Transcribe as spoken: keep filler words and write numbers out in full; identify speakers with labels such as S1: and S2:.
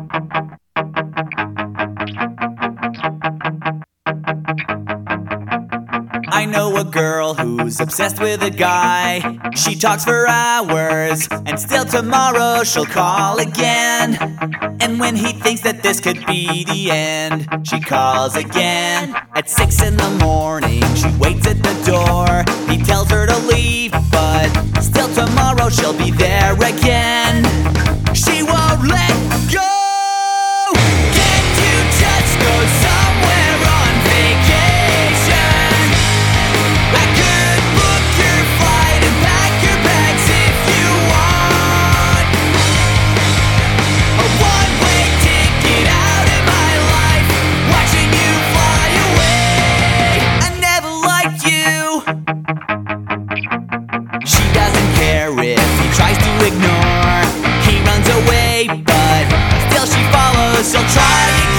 S1: I know a girl who's obsessed with a guy. She talks for hours, and still tomorrow she'll call again. And when he thinks that this could be the end, she calls again. At six in the morning, she waits at the door. He tells her to leave, but still tomorrow she'll be there again. She won't let go. Can't you just go somewhere on vacation? I could book your flight and pack your bags if you want. A one-way ticket out of my life, watching you fly away. I never liked you. She doesn't care if he tries to ignore. He runs away, but still she follows. She'll try again.